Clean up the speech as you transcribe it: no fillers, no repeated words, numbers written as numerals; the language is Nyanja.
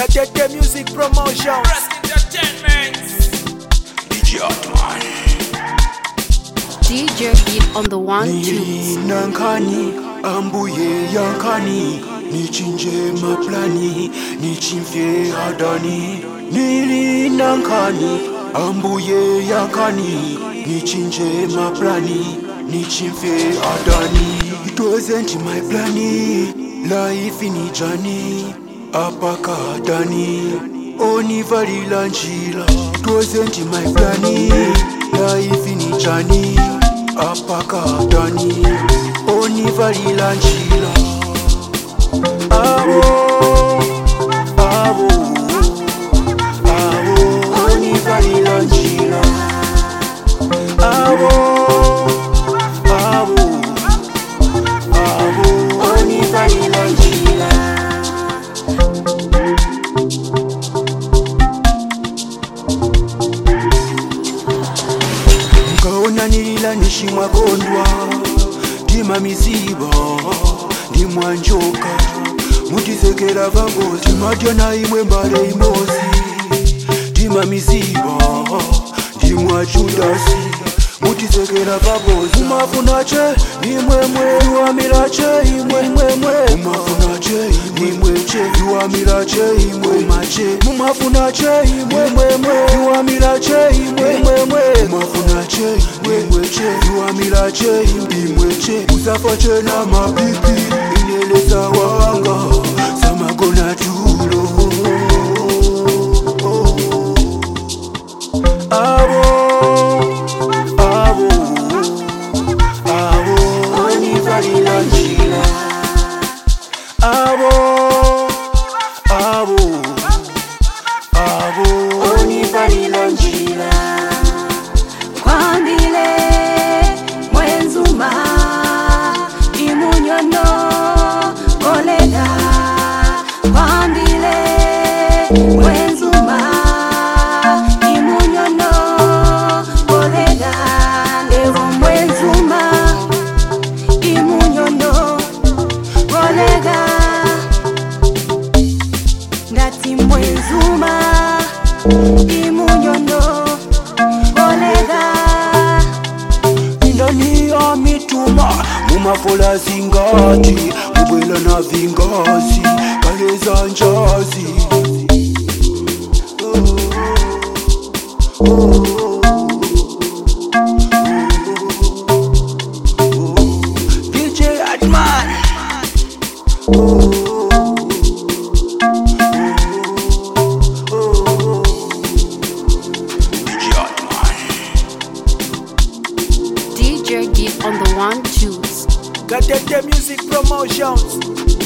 Gatete Music Promotion. DJ Atman. DJ Beat on the 1-2. Nankani ambuye yankani nichinje maplani nichimfye adani. Nili nankani ambuye yankani nichinje maplani nichimfye adani. It wasn't my plani, life ni jani apaka adani onivalila njila. It wasn't my plani, life ni jani apaka adani onivalila njila. Awo, awo, awo, onivalila njila. Awo, awo, awo, onivalila njila. Nkaona nilila nishimwa kondwa tima miziba ndimwa njoka mutisekela vango timadya na imwe mbale imozi tima miziba ndimwa Judasi mutisekela vabozi. Umafunache nimwemwe iwamilache imwe mwemwe. Umafunache nimweche iwamilache imwe mache. Umafunache imwe mwemwe iwamilache imwe mwemwe. Umafunache nimweche iwamilache imweche. Usafache na mapipi ineleza wanga samagona tulo. Awo, awo, awo, onivalila njila. Awo, awo, awo, onivalila njila. Kwambile mwenzuma imunyono kolega. Kwambile mwenzuma imunyono kolega. Ewo mwenzuma imunyono kolega. Ngati mwenzuma imunyono kolega. Indani ya mituma mumafola zingati mubwela na vingazi kaleza njazi. DJ Atman. DJ Atman. DJ Beat on the 1-2s. Gatete Music Promotions.